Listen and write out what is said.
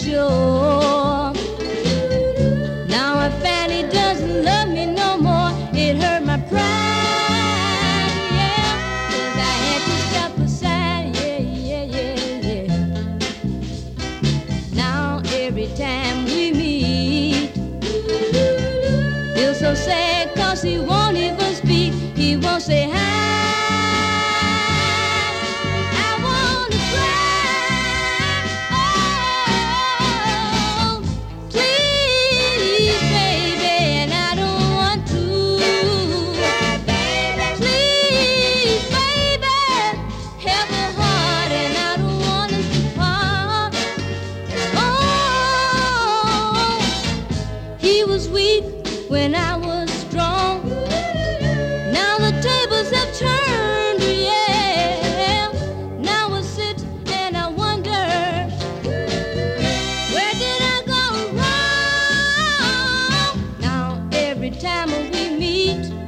shore. Now if Fanny doesn't love me no more, it hurt my pride, yeah, 'cause I had to step aside, yeah, yeah, yeah, yeah. Now every time we meet, feels so sad 'cause he won't even speak. He won't say hi. I wanna cry. Oh, please, baby, and I don't want to. Please, baby, help me hard, and I don't want us to part. Oh, he was weak when I was strong. Now the tables have turned, yeah. Now I sit and I wonder, where did I go wrong? Now every time we meet,